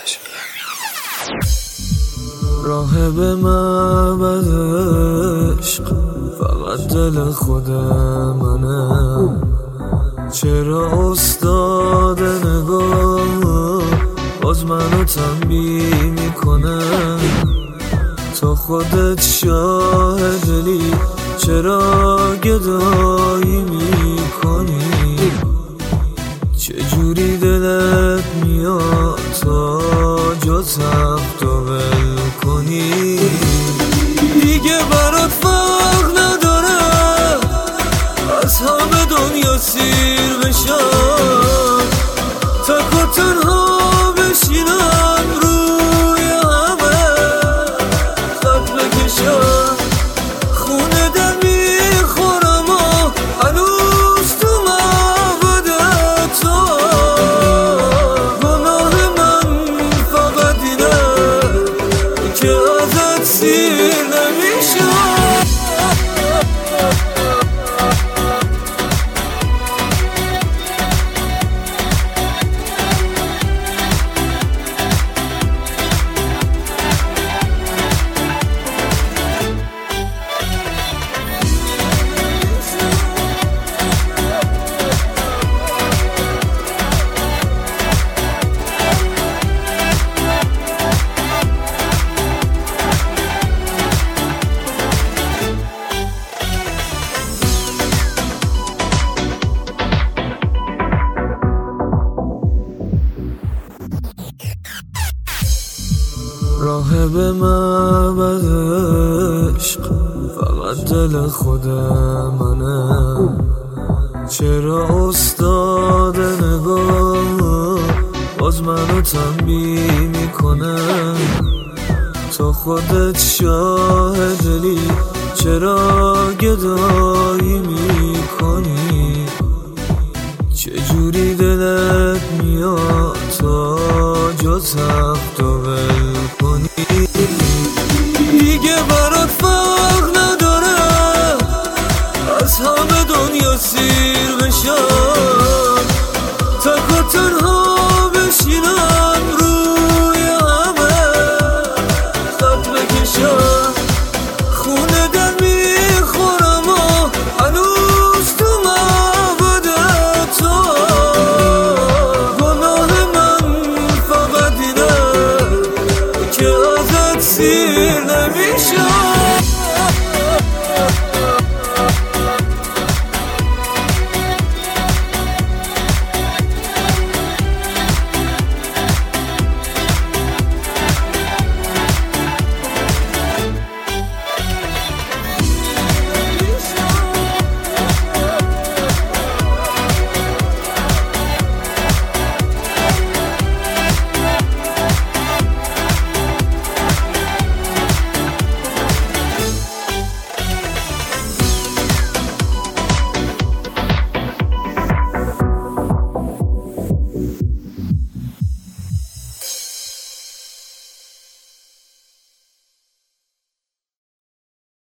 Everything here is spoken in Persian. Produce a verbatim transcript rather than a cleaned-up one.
راه به معبد عشق فقط دل خود منه، چرا استاد نگاه باز منو تنبیه میکنه؟ تو خودت شاهدی چرا گدایی میکنی؟ چجوری دلت میاد تا جز حق تو ول کنی؟ دیگه برات فرق نداره از همه دنیا سیر بشم، تک و تنها بشینم روی همه خط بکشم، خونه دل میخورم و هنوز تو معبد تو. گناه من فقط اینه که ازت سیر نمیشم. راه به معبد عشق فقط دل خود منه، چرا استاد نگاه باز منو تنبیه میکنه؟ تو خودت شاهدی چرا گدایی میکنی؟ چجوری دلت میاد تا جز حق تو ول کنی؟ دیگه برات فرق نداره از همه دنیا سیر بشم، تک و تنها